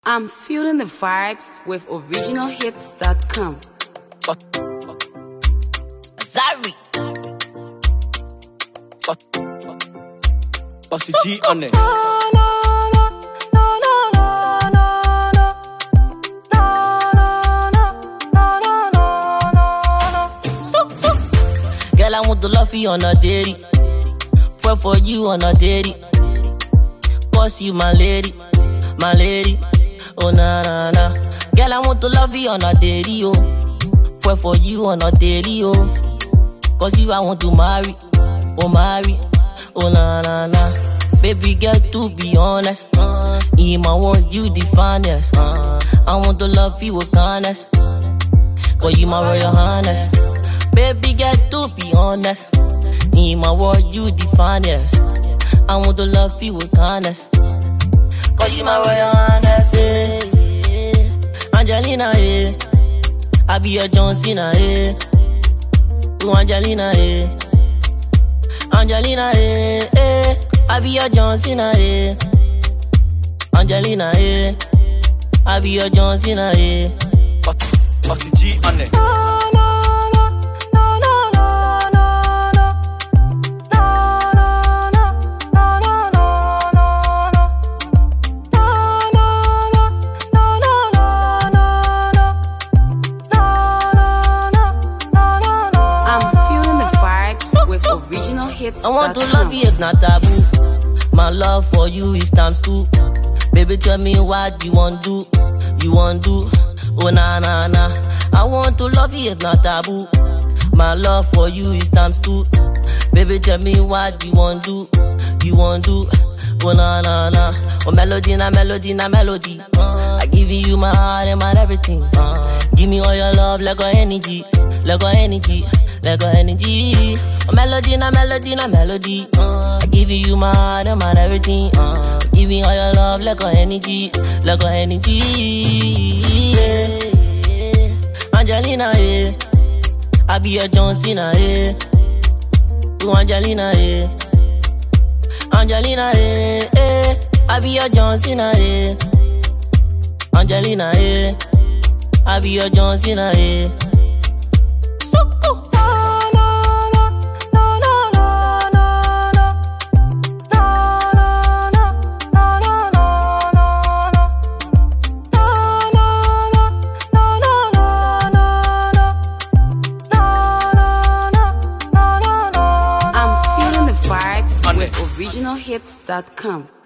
I'm feeling the vibes with originalhits.com. Zari. Bossy G on it. Girl, I want to love you on a daily. Pray for you on a daily. Boss you my lady, my lady. Oh na na na. Girl, I want to love you on a daily, oh. Pray for you on a daily, oh. Cause you I want to marry, oh marry. Oh na na na. Baby girl, to be honest, in my world you the finest. I want to love you with kindness, cause you my royal highness. Baby girl, to be honest, in my world you the finest. I want to love you with kindness, cause you my royal highness. Yeah, yeah. Angelina, yeah. I be your John Cena, yeah. You Angelina, yeah. Angelina, yeah, yeah. I be your John Cena, yeah. Angelina, yeah. I be your John Cena, yeah. Bossy G on it. I want to love you, it's not taboo. My love for you is times 2. Baby, tell me what you want do. You want do, oh na na na. I want to love you, it's not taboo. My love for you is times 2. Baby, tell me what you want do. You want do, oh na na na. Oh melody na melody na melody. I give you my heart and my everything. Give me all your love like a energy, like a energy, like a energy. Oh melody na melody na melody. I give you my heart and my everything. Give me all your love like a energy, like a energy. Yeah, yeah. Angelina, yeah. I be your John Cena, yeah. You Angelina, yeah. Angelina, yeah, yeah. I be your John Cena, yeah. Angelina, yeah. I be your John Cena, yeah. I'm feeling the vibes with originalhits.com.